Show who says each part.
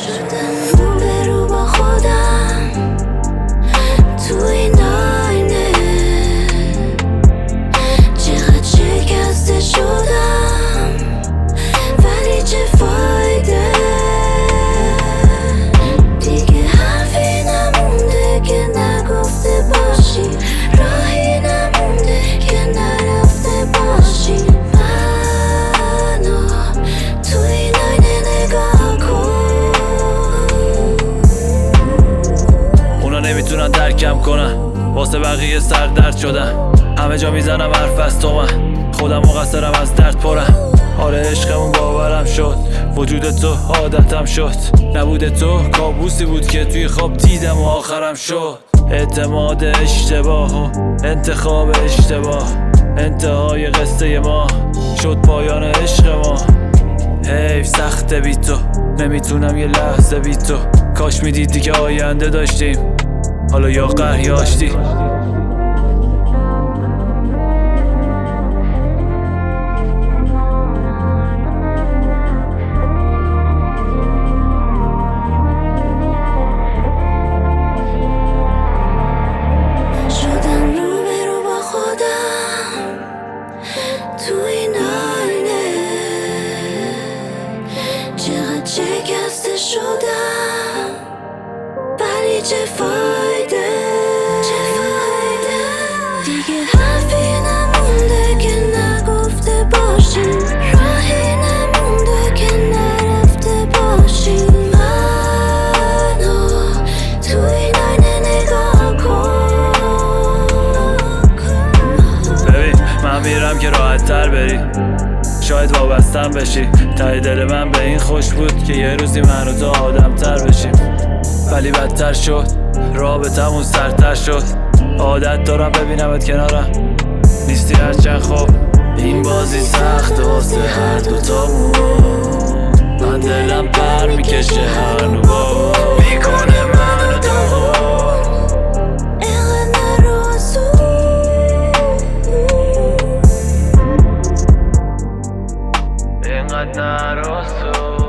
Speaker 1: شدم روبرو با خودم تو این آینه، چقدر شکسته شدم ولی چه فایده، دیگه حرفی نمونده که نگفته باشی، راهی نمونده که نرفته باشی. منو تو این آینه نگاه کن.
Speaker 2: اونا نمیتونن درکم کنن، واسه بقیه سردرد شدم، همه جا میزنم حرف از تو، من خودم مقصرم از درد پرم. آره عشقمون باورم شد، وجود تو عادتم شد، نبود تو کابوسی بود که توی خواب دیدم و آخرم شد. اعتماد اشتباه و انتخاب اشتباه، انتهای قصه ما شد پایان عشق ما. حیف سخته بی تو، نمیتونم یه لحظه بی تو، کاش میدیدی که آینده داشتیم، حالا یا قهر یا آشتی.
Speaker 1: شدم روبرو با خودم تو این آینه، چقدر شکسته شدم ولی چه فایده، دیگه حرفی نمونده که نگفته باشی، راهی نمونده که نرفته باشی. منو تو این آینه نگاه کن.
Speaker 2: ببین من میرم که راحت تر بری، شاید وابستم بشی، ته دل من به این خوش بود که یه روزی من و تو آدم تر بشیم، ولی بدتر شد، رابطمون سرتر شد. عادت دارم ببینمت کنارم نیستی، هرچند خب این بازی سخت واسه هر دوتامون، من دلم پر میکشه هر نوبا میکنه منو داغون.
Speaker 1: اینقدر نرو
Speaker 2: اینقدر نرو